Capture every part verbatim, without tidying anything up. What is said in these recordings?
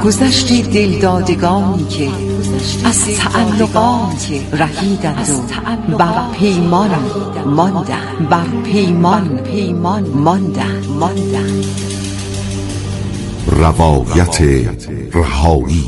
گذشت دلدادگانی که از تعلقات رهیدند و بر پیمان ماندند بر پیمان پیمان ماندند ماندند روایت رهایی.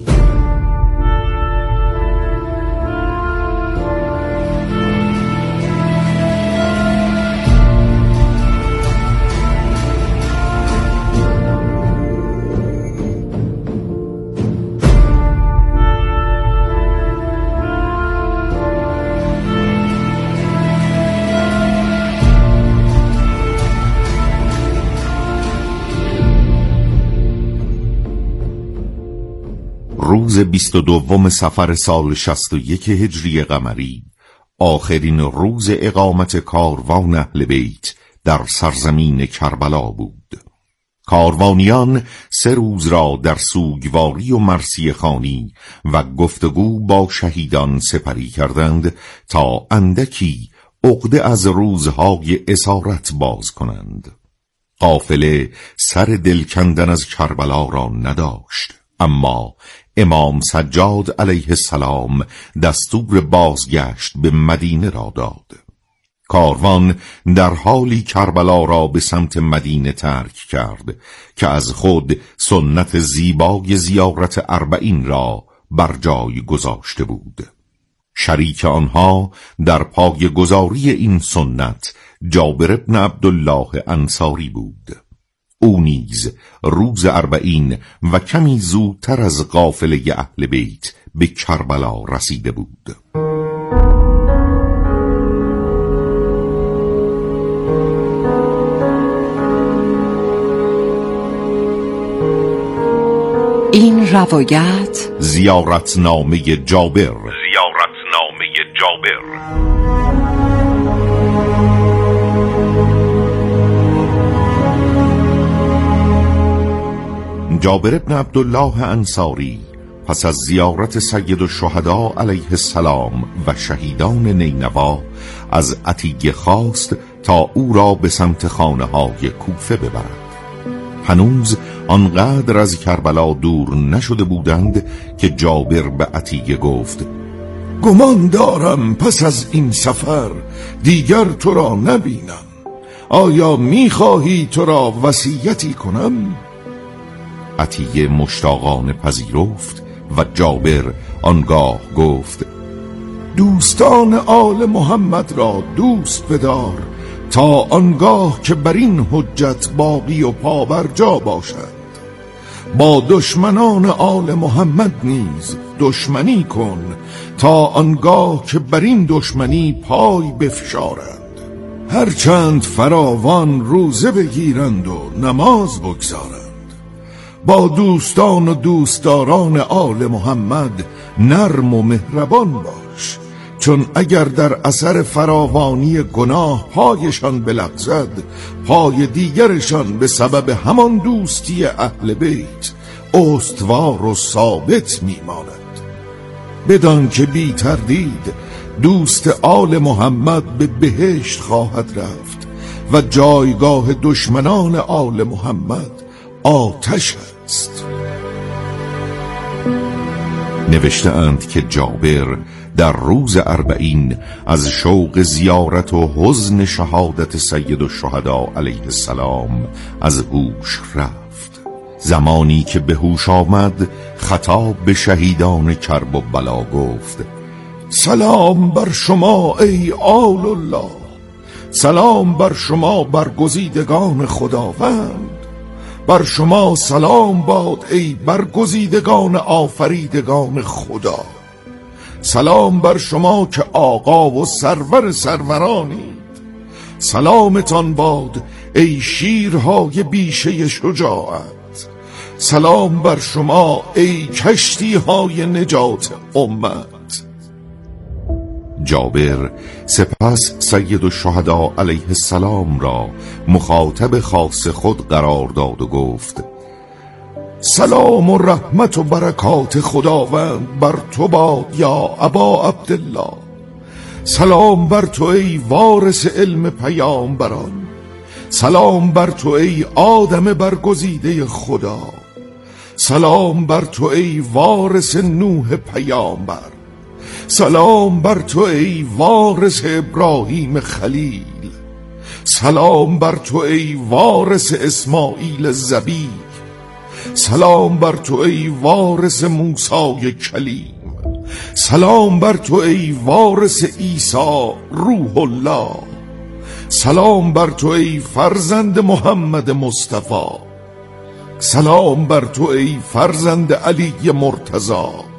روز بیست و دوم صفر سال شصت و یک هجری قمری، آخرین روز اقامت کاروان اهل بیت در سرزمین کربلا بود. کاروانیان سه روز را در سوگواری و مرثیه خوانی و گفتگو با شهیدان سپری کردند تا اندکی عقده از روزهای اسارت باز کنند. قافله سر دل کندن از کربلا را نداشت، اما امام سجاد علیه السلام دستور بازگشت به مدینه را داد. کاروان در حالی کربلا را به سمت مدینه ترک کرد که از خود سنت زیبای زیارت اربعین را بر جای گذاشته بود. شریک آنها در پای گذاری این سنت جابر ابن عبدالله انصاری بود. او نیز روز اربعین و کمی زودتر از قافله اهل بیت به کربلا رسیده بود. این روایت زیارتنامه جابر زیارتنامه جابر جابر ابن عبدالله انصاری پس از زیارت سید الشهدا علیه السلام و شهیدان نینوا از عتیقه خواست تا او را به سمت خانه های کوفه ببرد. هنوز آنقدر از کربلا دور نشده بودند که جابر به عتیقه گفت: گمان دارم پس از این سفر دیگر تو را نبینم. آیا میخواهی تو را وصیتی کنم؟ عتیقه مشتاقانه پذیرفت و جابر آنگاه گفت: دوستان آل محمد را دوست بدار تا آنگاه که بر این حجت باقی و پابرجا باشد. با دشمنان آل محمد نیز دشمنی کن تا آنگاه که بر این دشمنی پای بفشارند. هرچند فراوان روزه بگیرند و نماز بگذارند، با دوستان و دوستداران آل محمد نرم و مهربان باش، چون اگر در اثر فراوانی گناه پایشان بلغزد، پای دیگرشان به سبب همان دوستی اهل بیت استوار و ثابت میماند. بدان که بی تردید دوست آل محمد به بهشت خواهد رفت و جایگاه دشمنان آل محمد آتش است. نوشته اند که جابر در روز اربعین از شوق زیارت و حزن شهادت سید الشهدا علیه السلام از هوش رفت. زمانی که به هوش آمد خطاب به شهیدان کرب و بلا گفت: سلام بر شما ای آل الله، سلام بر شما برگزیدگان خداوند، بر شما سلام باد ای برگزیدگان آفریدگان خدا، سلام بر شما که آقا و سرور سرورانید، سلامتان باد ای شیرهای بیشه شجاعت، سلام بر شما ای کشتی های نجات امت. جابر سپس سید الشهدا علیه السلام را مخاطب خاص خود قرار داد و گفت: سلام و رحمت و برکات خداوند بر تو باد یا ابا عبدالله. سلام بر تو ای وارث علم پیامبران، سلام بر تو ای آدم برگزیده خدا، سلام بر تو ای وارث نوح پیامبر، سلام بر تو ای وارث ابراهیم خلیل، سلام بر تو ای وارث اسماعیل ذبیح، سلام بر تو ای وارث موسی کلیم، سلام بر تو ای وارث عیسی روح الله، سلام بر تو ای فرزند محمد مصطفی، سلام بر تو ای فرزند علی مرتضی،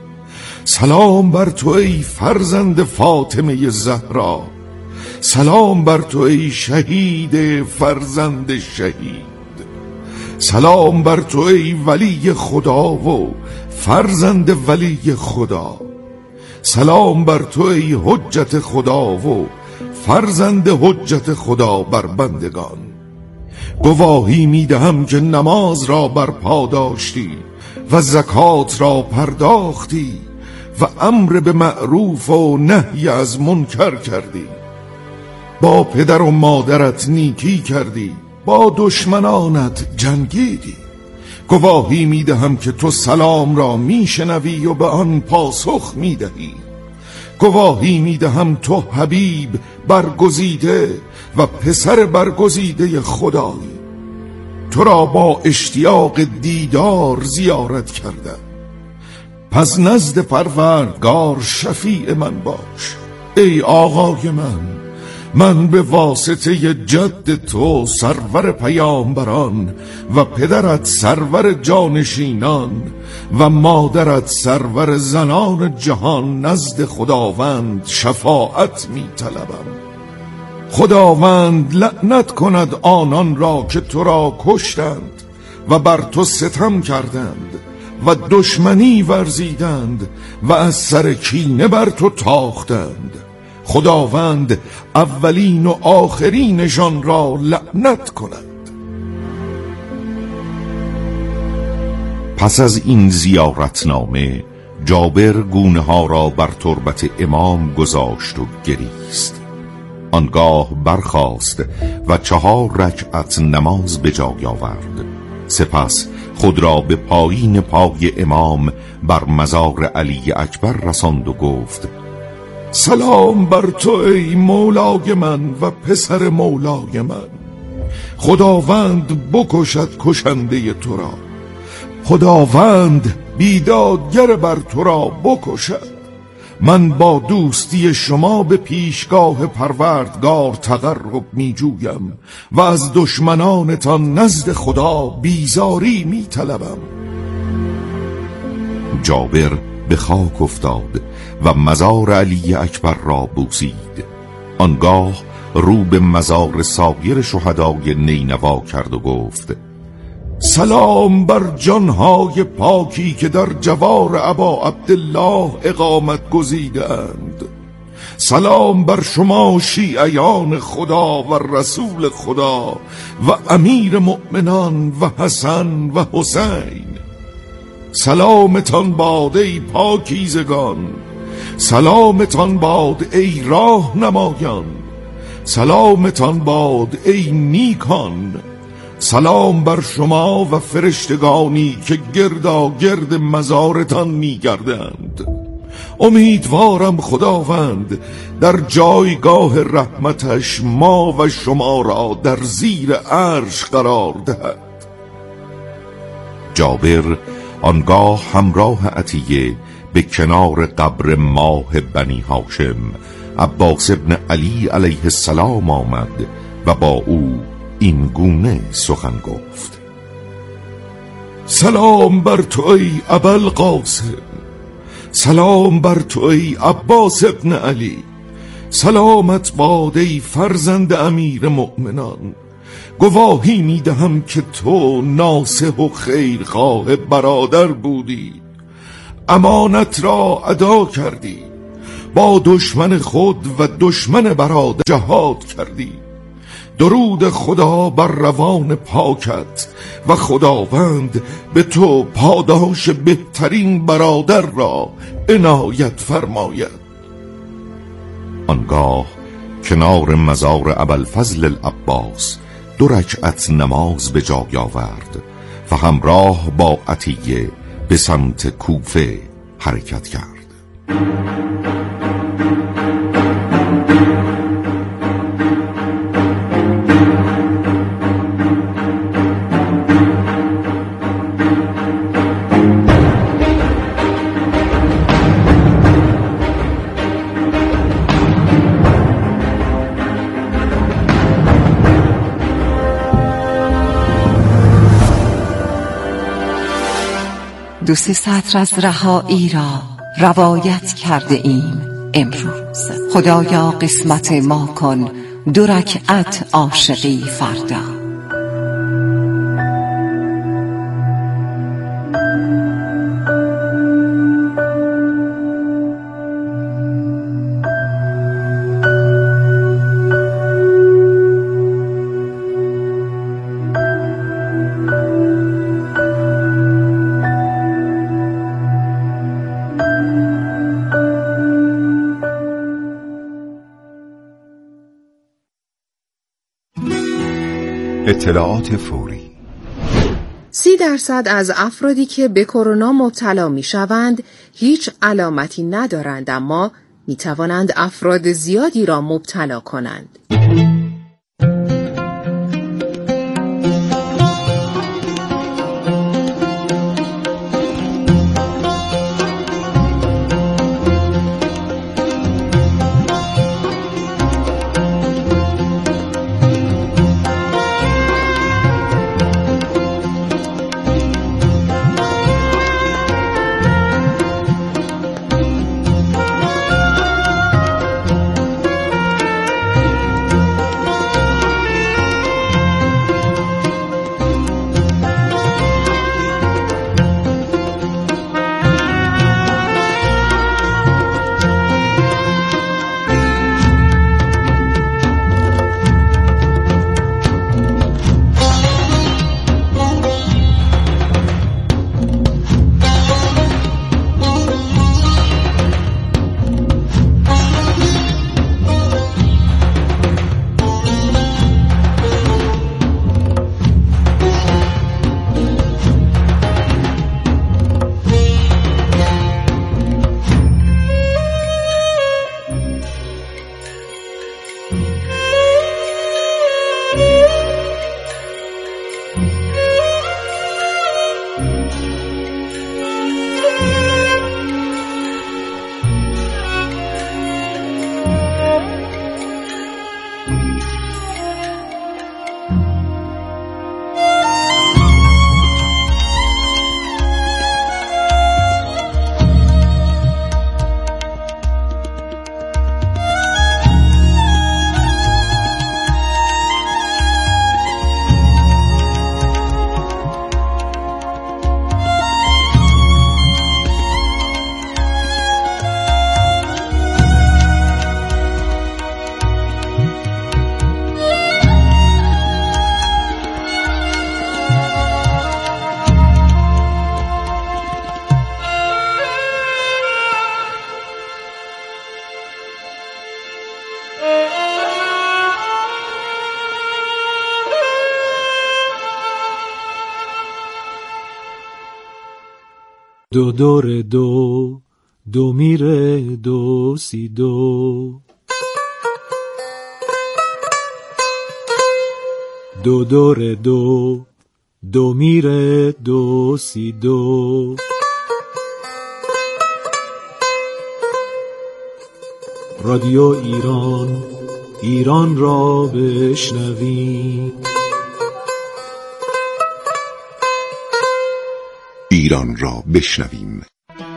سلام بر تو ای فرزند فاطمه زهرا، سلام بر تو ای شهید فرزند شهید، سلام بر تو ای ولی خدا و فرزند ولی خدا، سلام بر تو ای حجت خدا و فرزند حجت خدا بر بندگان. گواهی میدهم که نماز را برپا داشتی و زکات را پرداختی و امر به معروف و نهی از منکر کردی، با پدر و مادرت نیکی کردی، با دشمنانت جنگیدی. گواهی میدهم که تو سلام را میشنوی و به آن پاسخ میدهی. گواهی میدهم تو حبیب برگزیده و پسر برگزیده خدایی. تو را با اشتیاق دیدار زیارت کردم، پس نزد پروردگار شفیع من باش. ای آقای من، من به واسطه جد تو سرور پیامبران و پدرت سرور جانشینان و مادرت سرور زنان جهان نزد خداوند شفاعت می طلبم. خداوند لعنت کند آنان را که تو را کشتند و بر تو ستم کردند و دشمنی ورزیدند و از سر کینه بر تو تاختند. خداوند اولین و آخرینشان را لعنت کند. پس از این زیارتنامه جابر گونه ها را بر تربت امام گذاشت و گریست. آنگاه برخاست و چهار رکعت نماز به جای آورد. سپس خود را به پایین پای امام بر مزار علی اکبر رساند و گفت: سلام بر تو ای مولای من و پسر مولای من. خداوند بکشد کشنده تو را، خداوند بیدادگر بر تو را بکشد. من با دوستی شما به پیشگاه پروردگار تقرب می جویم و از دشمنانتان نزد خدا بیزاری می طلبم. جابر به خاک افتاد و مزار علی اکبر را بوسید. آنگاه رو به مزار سایر شهدای نینوا کرد و گفت: سلام بر جانهای پاکی که در جوار ابا عبدالله اقامت گزیدند. سلام بر شما شیعیان خدا و رسول خدا و امیر مؤمنان و حسن و حسین. سلامتان باد ای پاکیزگان، سلامتان باد ای راه نمایان، سلامتان باد ای نیکان. سلام بر شما و فرشتگانی که گردا گرد مزارتان می‌گردند. امیدوارم خداوند در جایگاه رحمتش ما و شما را در زیر عرش قرار دهد. جابر آنگاه همراه عطیه به کنار قبر ماه بنی هاشم عباس ابن علی علیه السلام آمد و با او این گونه سخن گفت: سلام بر تو ای ابوالقاسم، سلام بر تو ای عباس ابن علی، سلامت باد ای فرزند امیر مؤمنان. گواهی میدهم که تو ناصح و خیرخواه برادر بودی، امانت را ادا کردی، با دشمن خود و دشمن برادر جهاد کردی. درود خدا بر روان پاکت و خداوند به تو پاداش بهترین برادر را عنایت فرماید. آنگاه کنار مزار ابوالفضل العباس دو رکعت نماز به جای آورد و همراه با عطیه به سمت کوفه حرکت کرد. دو سه سطر از رهایی را روایت کرده ایم امروز. خدایا قسمت ما کن دو رکعت عاشقی فردا. اطلاعات فوری. سی درصد از افرادی که به کرونا مبتلا می شوند هیچ علامتی ندارند، اما می توانند افراد زیادی را مبتلا کنند. دو دور دو دو میره دو سی دو دو دور دو دو میره دو سی دو رادیو ایران ایران را بشنویم. ایران را بشنویم.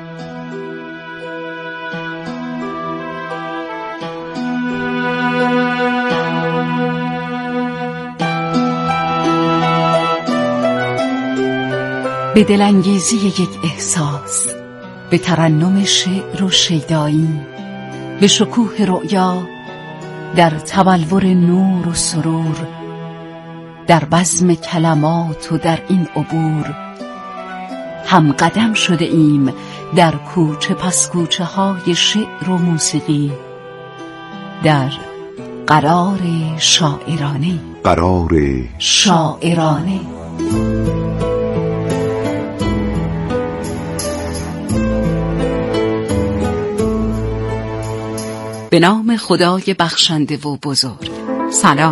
به دلانگیزی یک احساس، به ترنم شعر و شیدایی، به شکوه رؤیا، در تبلور نور و سرور، در بزم کلمات و در این عبور هم قدم شده ایم در کوچه پس کوچه های شعر و موسیقی، در قرار شاعرانه قرار شاعرانه به نام خدای بخشنده و بزرگ. سلام.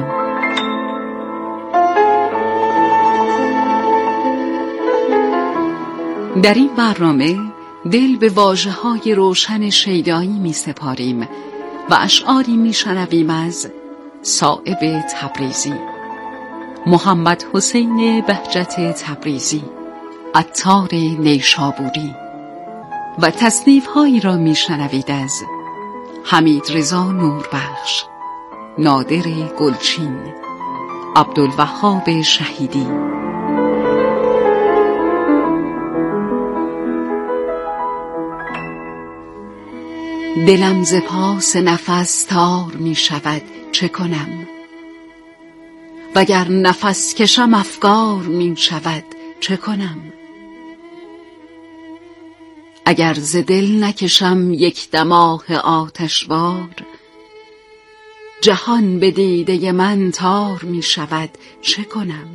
در این برنامه دل به واژه‌های روشن شیدایی می سپاریم و اشعاری می شنویم از صائب تبریزی، محمد حسین بهجت تبریزی، عطار نیشابوری و تصنیف‌هایی را می شنوید از حمید رضا نوربخش، نادر گلچین، عبدالوهاب شهیدی. دلم ز پاس نفس تار می شود چه کنم؟ وگر نفس کشم افگار می شود چه کنم؟ اگر ز دل نکشم یک دماغ آتشبار، جهان به دیده من تار می شود چه کنم؟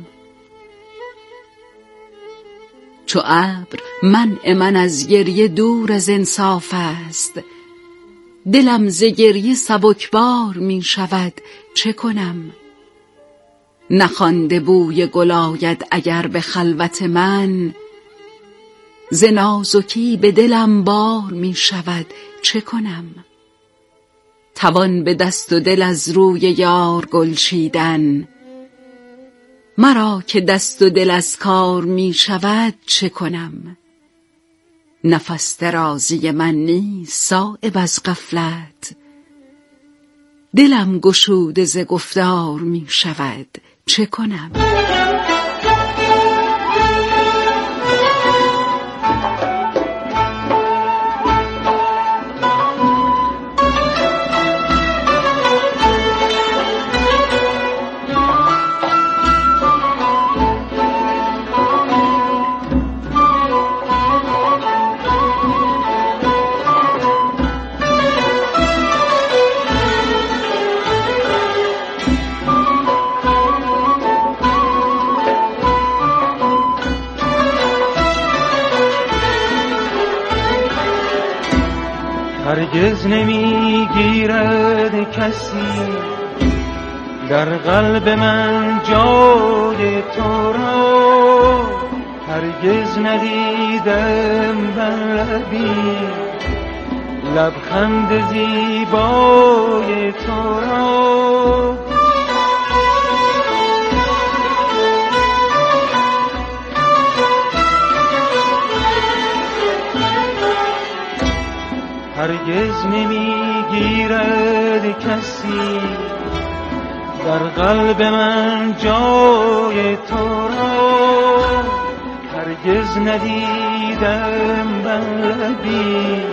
چو ابر منع من از گریه دور از انصاف است، دلم ز گریه سبکبار می شود چه کنم؟ نخوانده بوی گل آید اگر به خلوت من، ز نازکی به دلم بار می شود چه کنم؟ توان به دست و دل از روی یار گل چیدن، مرا که دست و دل از کار می شود چه کنم؟ نفس درازی من نیست صایب از غفلت، دلم گشوده ز گفتار می شود چه کنم؟ هرگز نمیگیرد کسی در قلب من جای تو را، هرگز ندیدم بر لبی لبخند زیبای تو را. هرگز نمیگیرد کسی در قلب من جای تو را، هرگز ندیدم بر لبی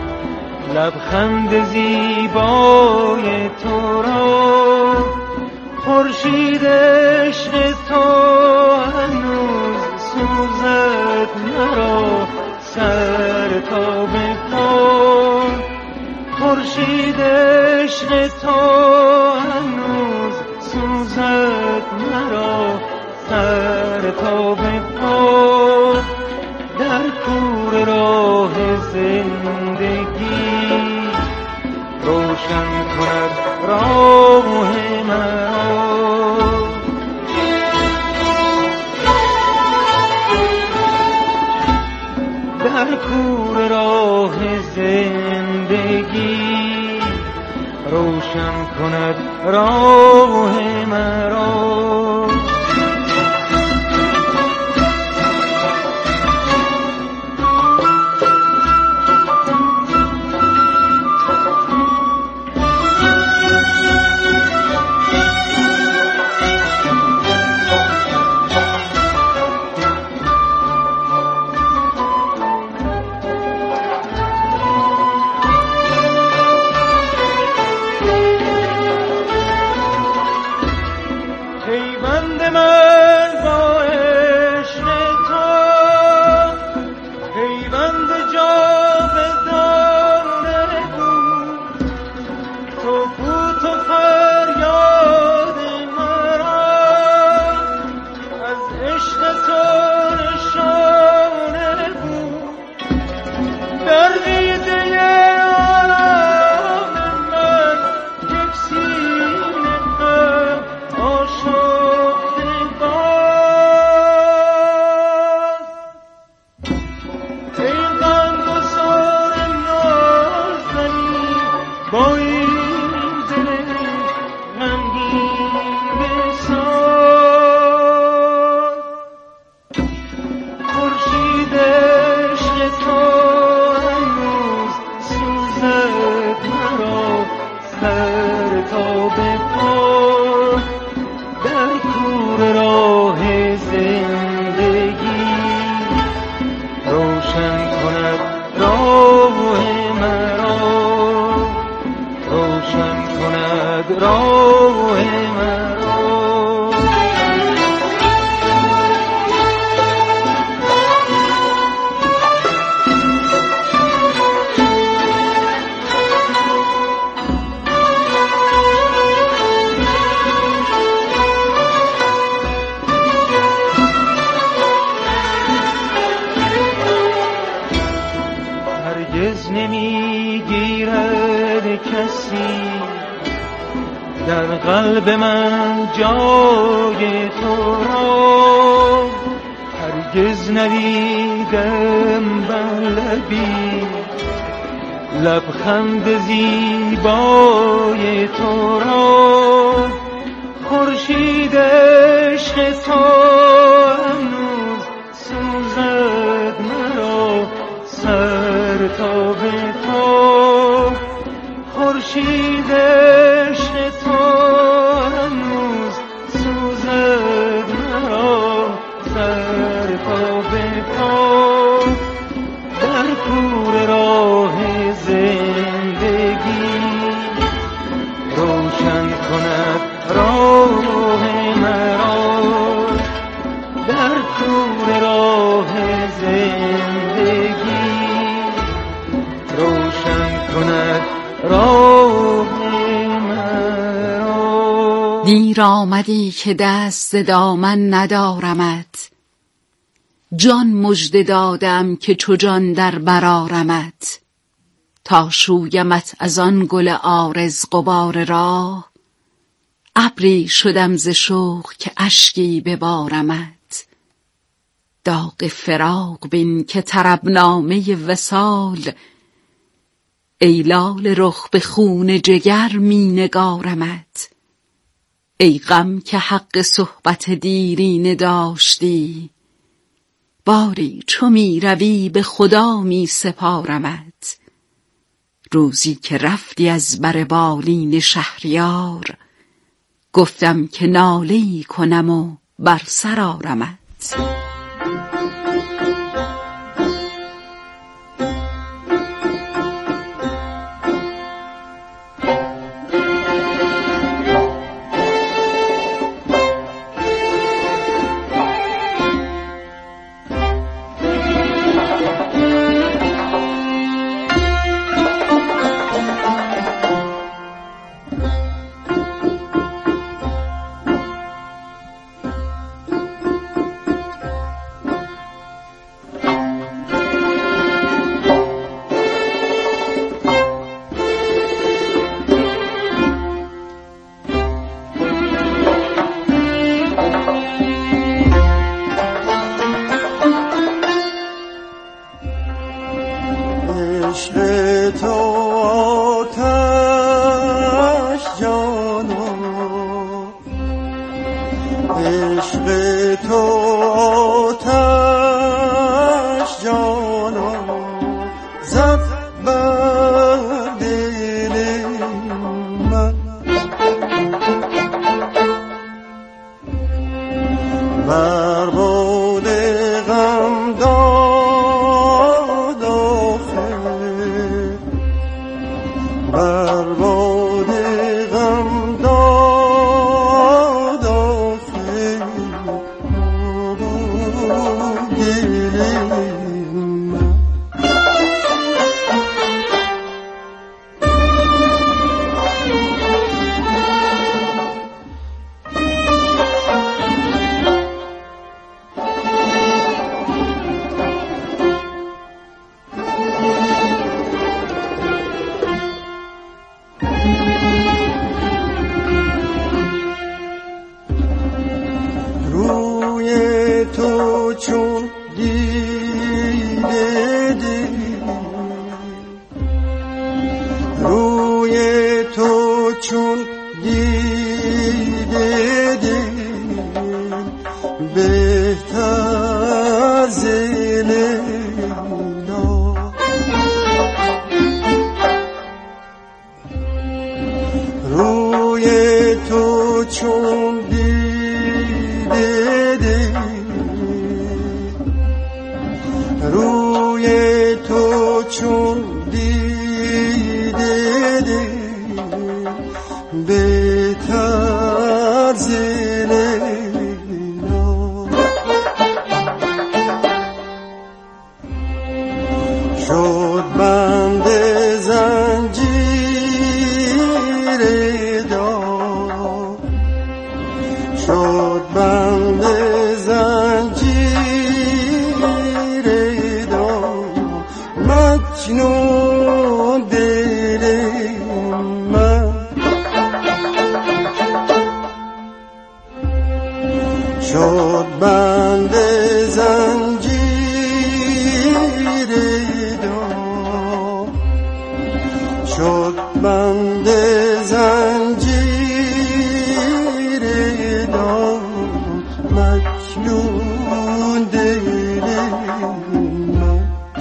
لبخند زیبای تو را. خورشید عشق تو هنوز سوزد مرا سر تا به پا، خورشید عشق تو هنوز سوزد مرا سر تا به پا. در کور راه زندگی روشن کند راه مرا، در کور راه زندگی روشن کند راه مرا. راه مرا. هرگز نمیگیرد کسی در قلب من جای تو را، هرگز ندیدم بر لبی لبخند زیبای تو را. خورشید عشق تو هنوز سوزد مرا سر تا به پا. خورشید عشق تو هنوز سوزد مرا سر تا به پا. در کور راه زندگی روشن کند راه مرا. در کور راه زندگی روشن کند راه مرا. دیر آمدی که دست دامن ندارمت، جان مژده دادم که چو جان در برآرمت. تا شویمت از آن گل عارض غبار راه، ابری شدم ز شوق که اشکی ببارمت. داغ فراق بین که طربنامه وصال، ای لاله رخ به خون جگر می نگارمت. ای غم که حق صحبت دیرینه داشتی، باری چو می روی به خدا می سپارمت. روزی که رفتی از بر بالین شهریار، گفتم که ناله‌ای کنم و بر سر آرمت. به شد بند زنجیر دار، شد بند زنجیر دار مجنون دل من، شد بند زنجیر دار، شد بند زنجیر دار مجنون دل من.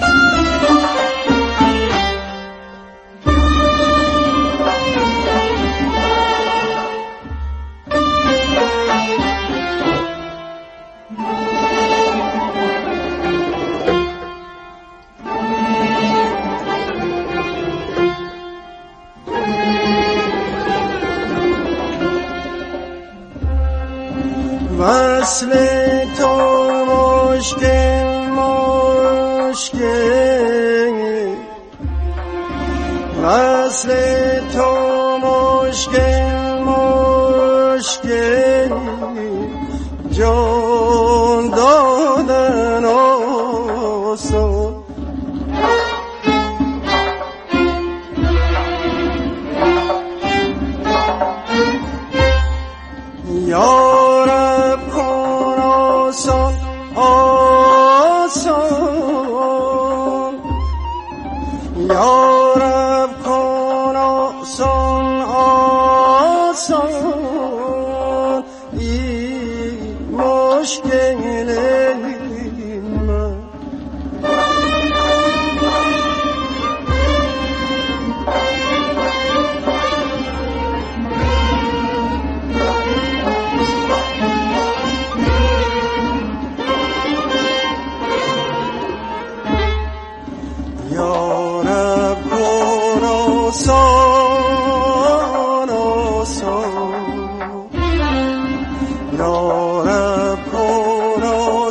وصل تو مشکل مشکل، وصل تو مشکل مشکل، جان دادن آسان، یارب کن آسان آسان، یارب کن آسان آسان این مشکل من. یارب کن آسان آسان، یارب کن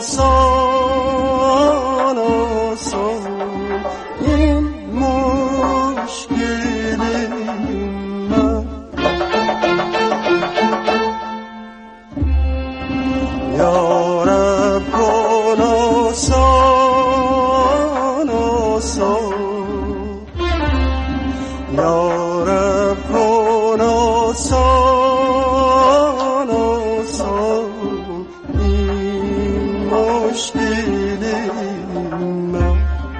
آسان آسان این مشکل من. یارب کن آسان آسان، یارب کن آسان آسان این مشکل من.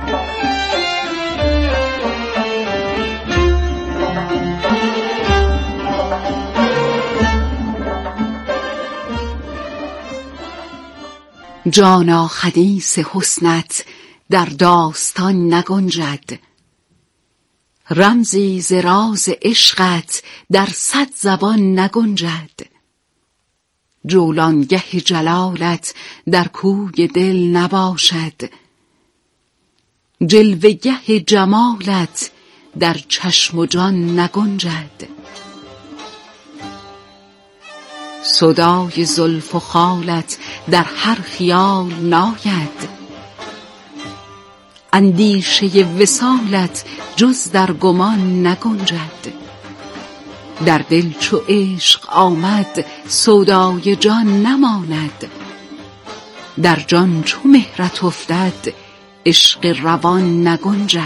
جانا حدیث حسنت در داستان نگنجد، رمزی ز راز عشقت در صد زبان نگنجد. جولانگه جلالت در کوی دل نباشد، جلوه‌گه جمالت در چشم و جان نگنجد. صدای زلف و خالت در هر خیال ناید، اندیشه وصالت جز در گمان نگنجد. در دل چو عشق آمد سودای جان نماند، در جان چو مهرت افتد عشق روان نگنجد.